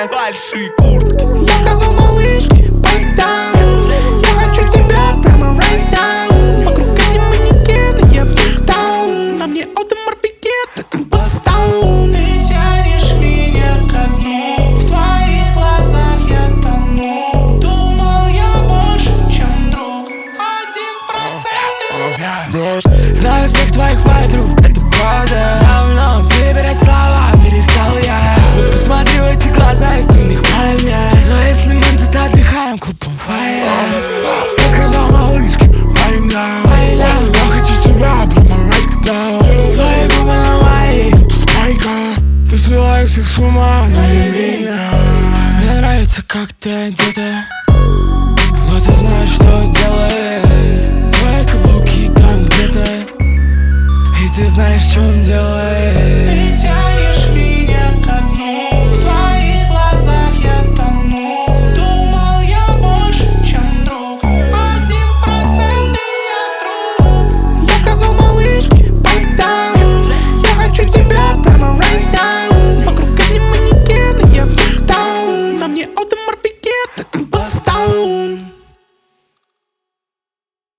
большие куртки. Я сказал малышке, break down. Я хочу тебя прямо right down. Вокруг эти манекены, я в них down. На мне автоморпедет, это бастаун. Ты тянешь меня ко дну, в твоих глазах я тону. Думал я больше, чем друг, 1%. Знаю всех твоих подруг, это правда. Давно перебирать слова перестал я. Но посмотри в эти глаза, из твоих поймет. Но если мы тут отдыхаем, клуб on fire. Я сказал малышке, break down. Я хочу тебя прямо right now. Твои губы на мои, ты спайка. Ты свела их всех с ума, но не меня. Мне нравится, как ты одета, но ты знаешь, что делает. Твои каблуки там где-то, и ты знаешь, что он делает.